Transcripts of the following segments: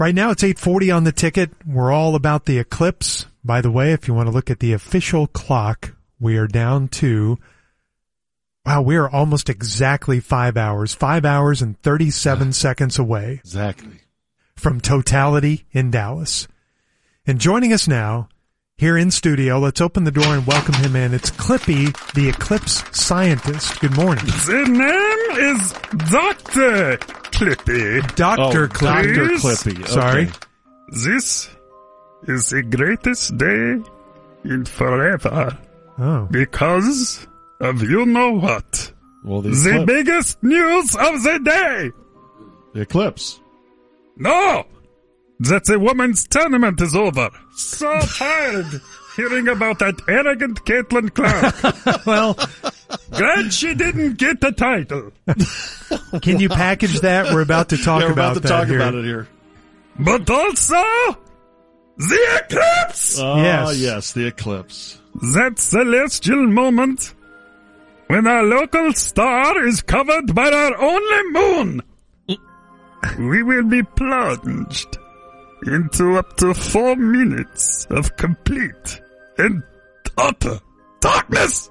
Right now it's 8:40 on the ticket. We're all about the eclipse. By the way, if you want to look at the official clock, we are down to, wow, we are almost exactly 5 hours. 5 hours and 37 seconds away. Exactly. From totality in Dallas. And joining us now, here in studio, let's open the door and welcome him in. It's Clippy, the eclipse scientist. Good morning. The name is Dr. Clippy. Dr. Clippy. Dr. Clippy. Okay. Sorry. This is the greatest day in forever. Oh. Because of you know what? Well, The biggest news of the day. The eclipse. No! That the women's tournament is over. So tired hearing about that arrogant Caitlin Clark. Well, Glad she didn't get the title. can you package that? We're about to talk We're about about to that talk here. about it here. But also, the eclipse! Yes. The eclipse. That celestial moment when our local star is covered by our only moon. We will be plunged into up to 4 minutes of complete and utter darkness.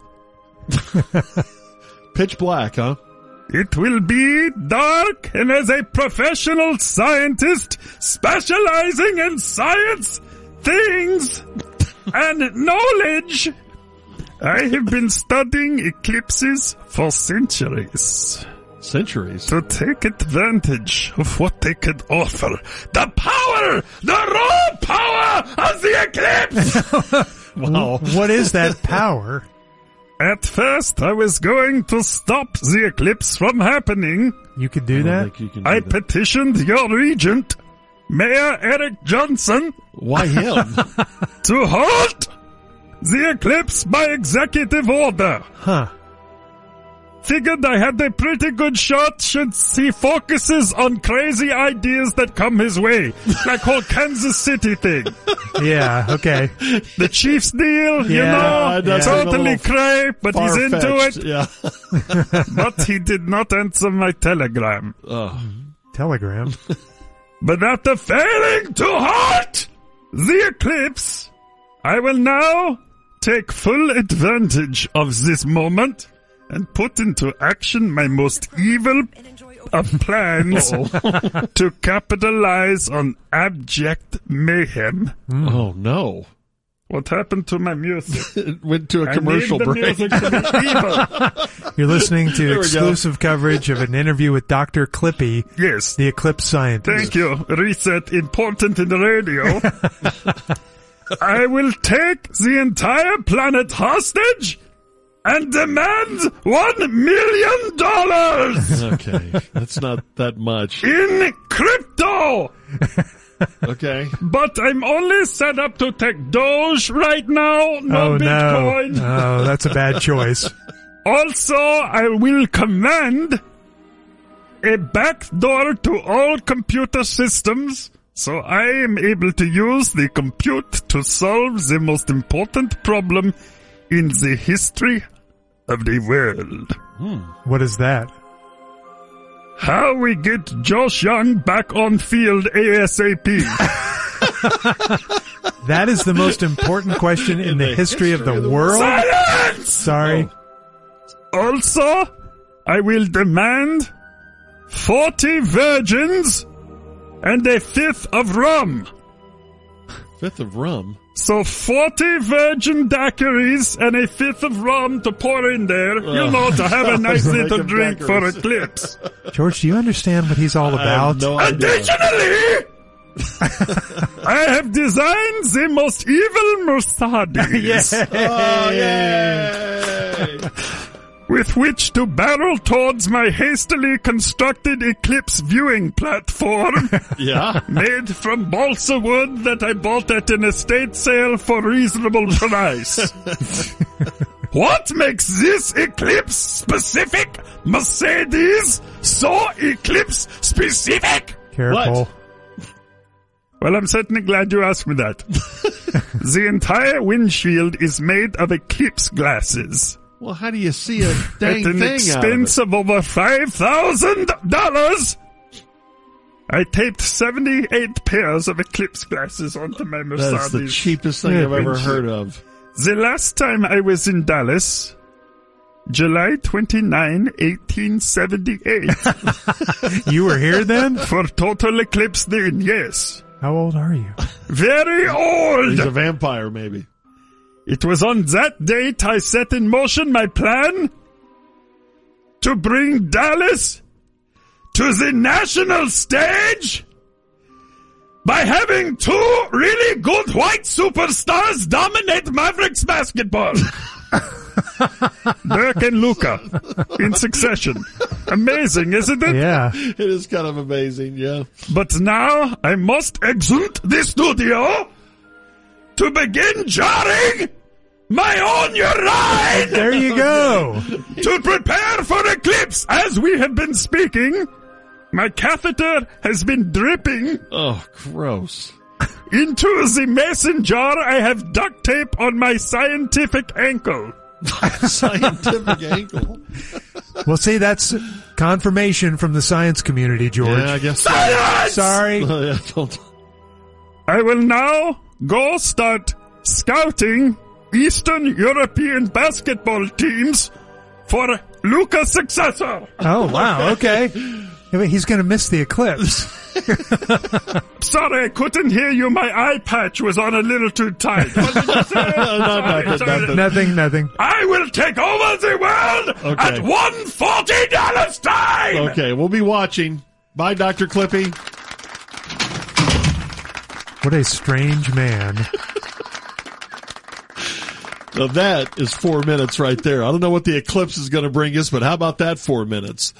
Pitch black, huh? It will be dark, and as a professional scientist specializing in science, things, and knowledge, I have been studying eclipses for centuries. Centuries. To take advantage of what they could offer. The power! The raw power of the eclipse! Wow. What is that power? At first, I was going to stop the eclipse from happening. You could do that? I petitioned your regent, Mayor Eric Johnson, Why him? to halt the eclipse by executive order. Huh. Figured I had a pretty good shot should he focuses on crazy ideas that come his way. Like whole Kansas City thing. Yeah, okay. The Chiefs deal, you Yeah, know, that's totally cray, but he's into it. Yeah. But he did not answer my telegram. Telegram. But after failing to halt the eclipse, I will now take full advantage of this moment and put into action my most evil of plans to capitalize on abject mayhem. Oh, no. What happened to my music? It went to a commercial I need the break. music to be evil. You're listening to we exclusive coverage of an interview with Dr. Clippy, Yes. the eclipse scientist. Thank you. Reset important in the radio. I will take the entire planet hostage and demand $1 million Okay. That's not that much. in crypto. Okay. But I'm only set up to take Doge right now, no Oh, Bitcoin. no. Oh, that's a bad choice. Also, I will command a backdoor to all computer systems, so I am able to use the compute to solve the most important problem in the history of the world. What is that? How we get Josh Young back on field ASAP. That is the most important question in the history of the world. Silence! Sorry. Also, I will demand 40 virgins and a fifth of rum. Fifth of rum. So 40 virgin daiquiris and a fifth of rum to pour in there, you know, to have a nice Make little them drink for daiquiris. eclipse. George, do you understand what he's all I have about? no idea. Additionally, I have designed the most evil Mercedes Oh, yay! with which to barrel towards my hastily constructed eclipse viewing platform Yeah. made from balsa wood that I bought at an estate sale for reasonable price. What makes this eclipse specific Mercedes so eclipse specific? Careful. Well, I'm certainly glad you asked me that. The entire windshield is made of eclipse glasses. Well, how do you see a dang At an thing expense out of over $5,000. I taped 78 pairs of eclipse glasses onto my That's the Mercedes. cheapest thing I've ever heard of. The last time I was in Dallas, July 29, 1878. You were here then? For total eclipse then, yes. How old are you? Very old! He's a vampire, maybe. It was on that date I set in motion my plan to bring Dallas to the national stage by having two really good white superstars dominate Mavericks basketball. Dirk and Luka in succession. Amazing, isn't it? Yeah. It is kind of amazing, yeah. But now I must exit the studio to begin jarring my own urine There you go. to prepare for eclipse. As we have been speaking, my catheter has been dripping Oh, gross. into the mason jar. I have duct tape on my scientific ankle. Scientific ankle. Well, see, that's confirmation from the science community, George. Yeah, I guess so. Science! Sorry. Yeah, don't- I will now go start scouting Eastern European basketball teams for Luka's successor. Oh, wow. Okay. I mean, he's going to miss the eclipse. Sorry, I couldn't hear you. My eye patch was on a little too tight. What did you say? Sorry. Nothing. I will take over the world Okay. at $140 time. Okay, we'll be watching. Bye, Dr. Clippy. What a strange man. So that is 4 minutes right there. I don't know what the eclipse is going to bring us, but how about that 4 minutes?